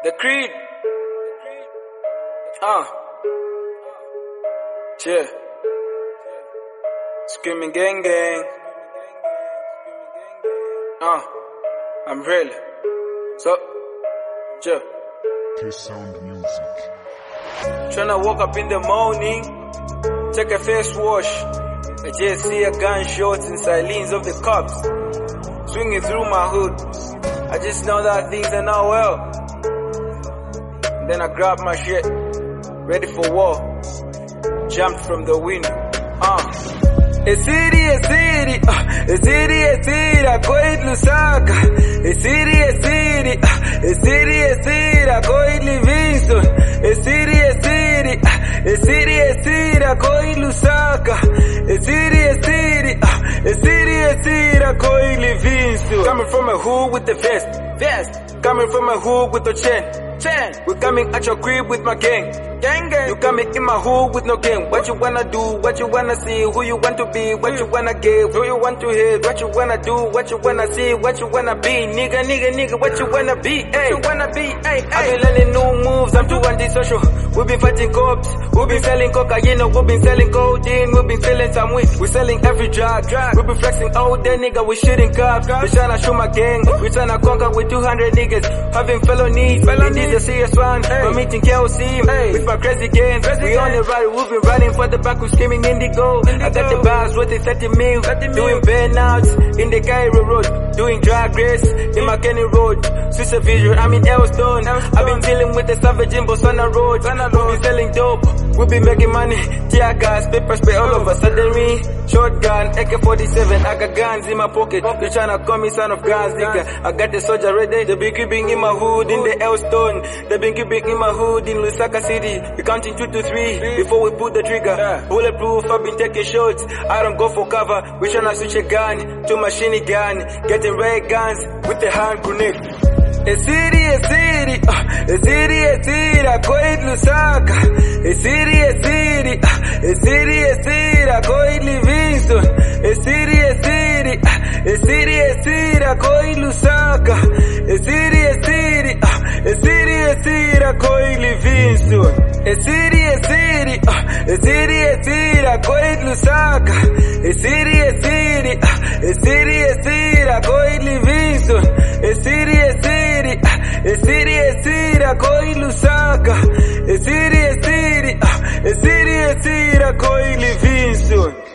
The Creed. Yeah. Screaming gang gang. I'm real. So, yeah. K-Sound Music. Tryna wake up in the morning, take a face wash. I just see a gunshots and sirens of the cops swinging through my hood. I just know that things are not well. Then I grabbed my shit, ready for war. Jumped from the window. A city, I go it Lusaka. A city, I go it Livingston. A city, I go it Lusaka. A city, I go it Livingston. Coming from a hood with the vest. Coming from a hood with the chain. We're coming at your crib with my gang. You coming in my hood with no game. What you wanna do, what you wanna see, who you want to be, what you wanna give, who you want to hit, what you wanna do, what you wanna see, what you wanna be, nigga, what you wanna be, ayy, I've been learning new moves, I'm too antisocial. We've been fighting cops, we've been selling cocaine, we've been selling codeine, we've been selling some weed, we're selling every drug, we've been flexing all day, nigga, we shooting cops, we tryna shoot my gang, we tryna conquer with 200 niggas, having felonies, in the CS1, we're meeting KOC, with my crazy gang, we on the ride, we've been riding for the back, we're screaming indigo, I got the bars worth 30 mil, doing burnouts, in the Cairo road, doing drag race, in McKinney road, Swisher Vision, I'm in Elstone, I've been dealing with the savage in Bosana road, we've been selling dope, we've been making money, tear gas, paper spray all over, suddenly, shotgun, AK-47, I got guns in my pocket, you tryna call me son of guns, nigga, I got the soldier ready, they been creeping in my hood, in the Elstone, they been creeping in my hood, in Lusaka City, we counting 2 to 3, before we pull the trigger, bulletproof, I've been taking shots, I don't go for cover, we tryna switch a gun, to machine gun, getting red guns, with the hand grenade. A city, I go it Lusaka. A city, I go it Livingston. A city, I go it Lusaka. A city, I go it Livingston. A city, I go it Lusaka. A city, I go it Livingston. A city, I go it Lusaka. A city, I go it Livingston.